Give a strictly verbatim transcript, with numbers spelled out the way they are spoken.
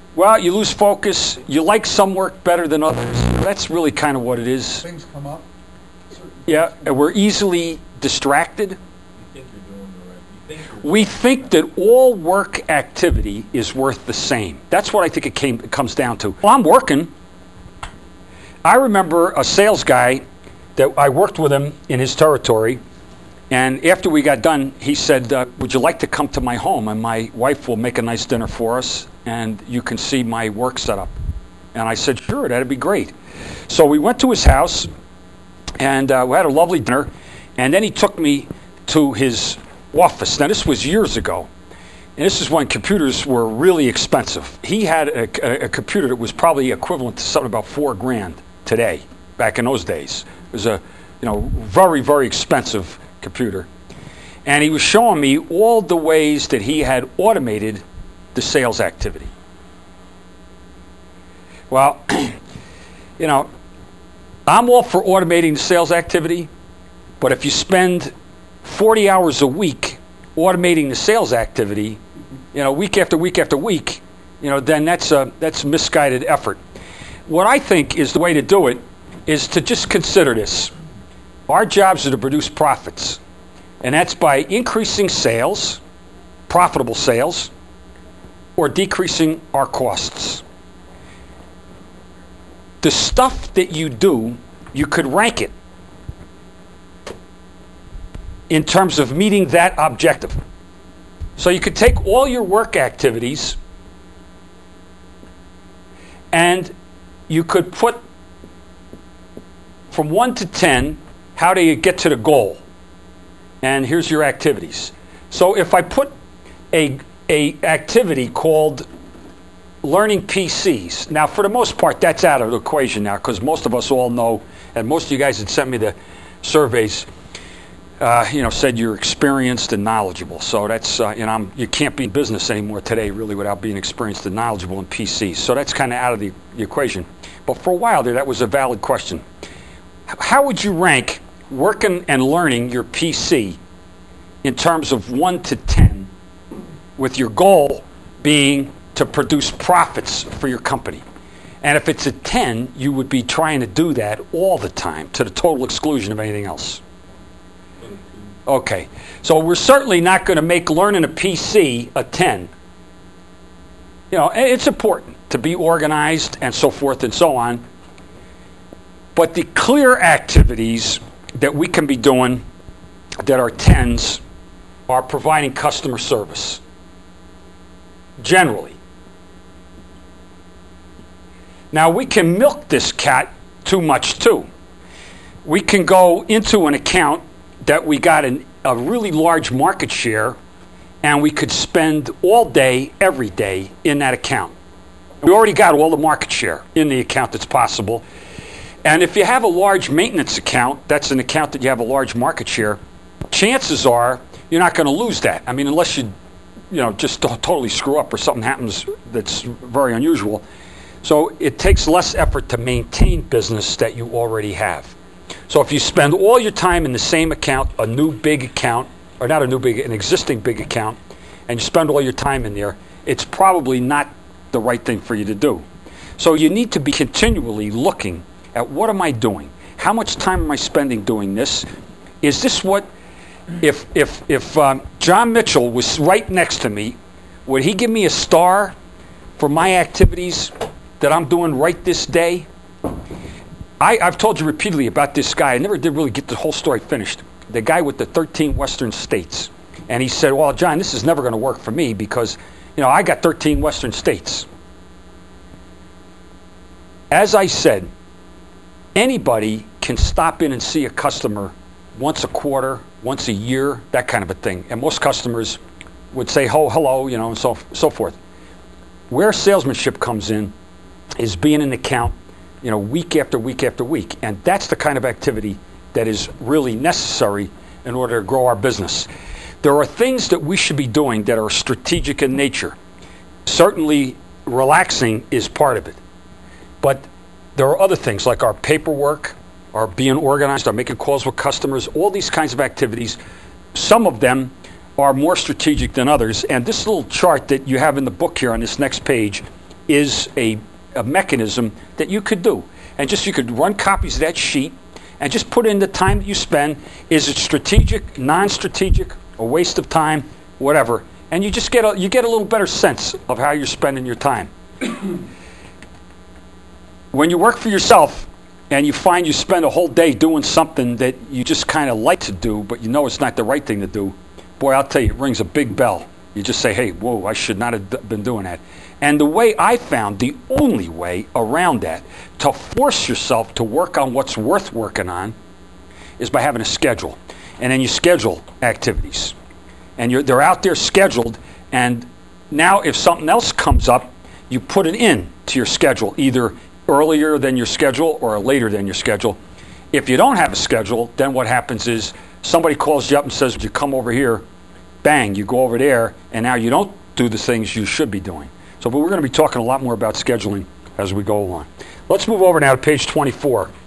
Well, you lose focus. You like some work better than others. That's really kind of what it is. Things come up. Yeah, and we're easily distracted. We think that all work activity is worth the same. That's what I think it, came, it comes down to. Well, I'm working. I remember a sales guy that I worked with him in his territory, and after we got done, he said, uh, would you like to come to my home, and my wife will make a nice dinner for us, and you can see my work setup. And I said, sure, that'd be great. So we went to his house, and uh, we had a lovely dinner, and then he took me to his office. Now, this was years ago, and this is when computers were really expensive. He had a, a, a computer that was probably equivalent to something about four grand today, back in those days. It was a, you know, very, very expensive computer. And he was showing me all the ways that he had automated the sales activity. Well, you know, I'm all for automating the sales activity, but if you spend forty hours a week automating the sales activity, you know, week after week after week, you know, then that's a that's misguided effort. What I think is the way to do it is to just consider this. Our jobs are to produce profits, and that's by increasing sales, profitable sales, or decreasing our costs. The stuff that you do, you could rank it in terms of meeting that objective. So you could take all your work activities and you could put from one to ten, how do you get to the goal? And here's your activities. So if I put a, a activity called learning P Cs, now for the most part that's out of the equation now, because most of us all know, and most of you guys that sent me the surveys, Uh, you know, said you're experienced and knowledgeable. So that's, uh, you know, I'm, you can't be in business anymore today, really, without being experienced and knowledgeable in P Cs. So that's kind of out of the, the equation. But for a while there, that was a valid question. How would you rank working and learning your P C in terms of one to ten, with your goal being to produce profits for your company? And if it's a ten, you would be trying to do that all the time, to the total exclusion of anything else. Okay, so we're certainly not going to make learning a P C a ten. You know, it's important to be organized and so forth and so on. But the clear activities that we can be doing that are tens are providing customer service, generally. Now, we can milk this cat too much, too. We can go into an account that we got an, a really large market share, and we could spend all day, every day, in that account. We already got all the market share in the account that's possible. And if you have a large maintenance account, that's an account that you have a large market share, chances are you're not going to lose that. I mean, unless you, you know, just totally screw up or something happens that's very unusual. So it takes less effort to maintain business that you already have. So if you spend all your time in the same account, a new big account, or not a new big, an existing big account, and you spend all your time in there, it's probably not the right thing for you to do. So you need to be continually looking at what am I doing? How much time am I spending doing this? Is this what, if if if um, John Mitchell was right next to me, would he give me a star for my activities that I'm doing right this day? I, I've told you repeatedly about this guy. I never did really get the whole story finished. The guy with the thirteen Western states. And he said, well, John, this is never going to work for me because, you know, I got thirteen Western states. As I said, anybody can stop in and see a customer once a quarter, once a year, that kind of a thing. And most customers would say, oh, hello, you know, and so, so forth. Where salesmanship comes in is being an account, you know, week after week after week. And that's the kind of activity that is really necessary in order to grow our business. There are things that we should be doing that are strategic in nature. Certainly, relaxing is part of it. But there are other things like our paperwork, our being organized, our making calls with customers, all these kinds of activities. Some of them are more strategic than others. And this little chart that you have in the book here on this next page is a, a mechanism that you could do. And just you could run copies of that sheet and just put in the time that you spend. Is it strategic, non-strategic, a waste of time, whatever. And you just get a, you get a little better sense of how you're spending your time. When you work for yourself and you find you spend a whole day doing something that you just kind of like to do, but you know it's not the right thing to do, boy, I'll tell you, it rings a big bell. You just say, hey, whoa, I should not have been doing that. And the way I found, the only way around that, to force yourself to work on what's worth working on, is by having a schedule. And then you schedule activities. And you're, they're out there scheduled, and now if something else comes up, you put it in to your schedule, either earlier than your schedule or later than your schedule. If you don't have a schedule, then what happens is somebody calls you up and says, would you come over here? Bang, you go over there, and now you don't do the things you should be doing. So, but we're going to be talking a lot more about scheduling as we go along. Let's move over now to page twenty-four.